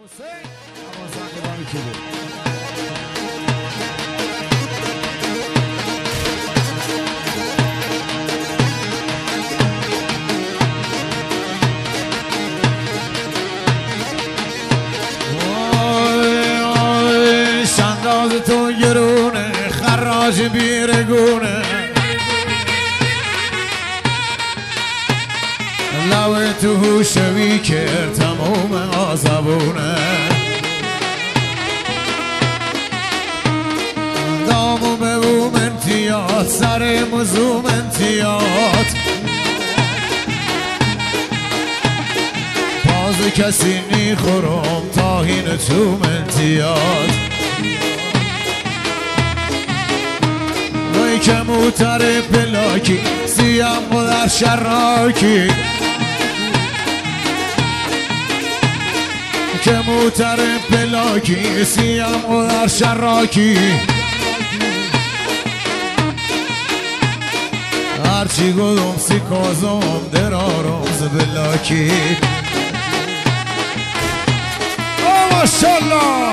شنداز تو گرونه خراج بیرگونه لو تو هوشوی کرد تموم آزبونه دامو به بوم انتیاد سر مزوم انتیاد باز کسی نیخورم تاهین توم انتیاد وی که موتر پلاکی سیم و در شراکی که موتر پلاکی سیم و در شراکی هرچی گلم سی کازم درارم زبلاکی او ماشالله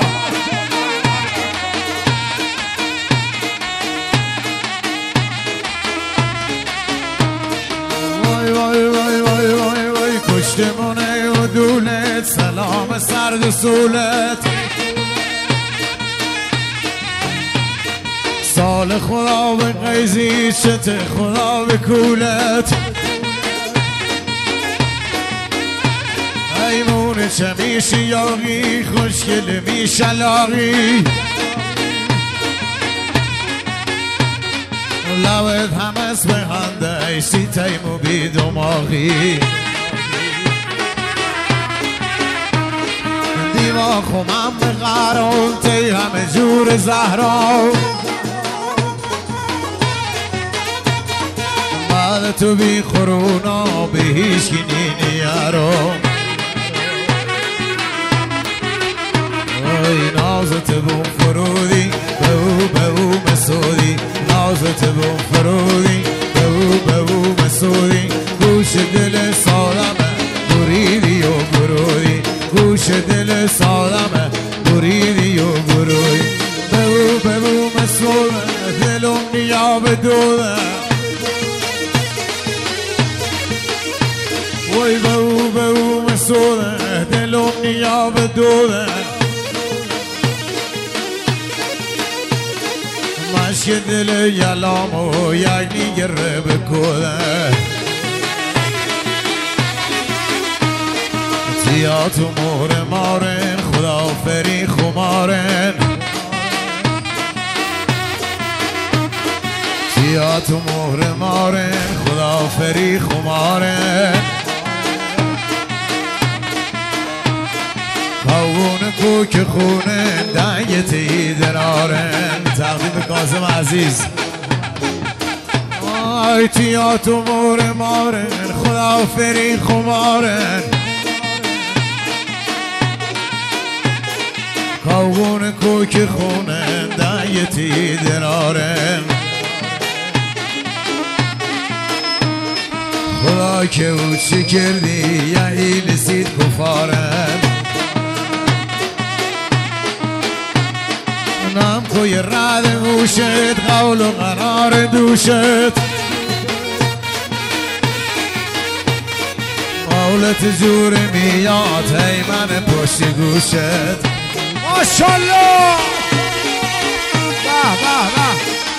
وای وای وای وای وای وای کشتمونه و دولت سلام سرد و سولت سال خدا به قیزی چت خدا به کولت ایمون چه میشی یاقی خوشگل میشلاقی لوت هم از بخنده ایسی تیمو بی دماغی دیما خمم به قرار تی همه جور زهرا بعد تو بی خورونا به هیچ کی نیارو ای نازت بوم فرودی به او مسودی نازت بوم فرودی به او مسودی گوش دل سالمه بریدی و برودی گوش دل سالمه بریدی و برودی به او مسوده دلم نیاب دوده وای به او مسوده دلم نیاب دوده مشک دل یلامو یک نیگره بکوده تیاتو مهر مارن خدا فری خمارن تیاتو مهر مارن خدا فری خمارن کاون کوک خونه دنگتی درارن تقدیم به کاظم عزیز آی تیاتو مهر مارن خدا فری خمارن کاون کوک خونه دنگتی درارن خدا که او چی کردی یا ایلسید کفارن نم کوی رد موشت قول و قرار دوشت قولت جور میاد ای من پشت گوشت ماشالله به به به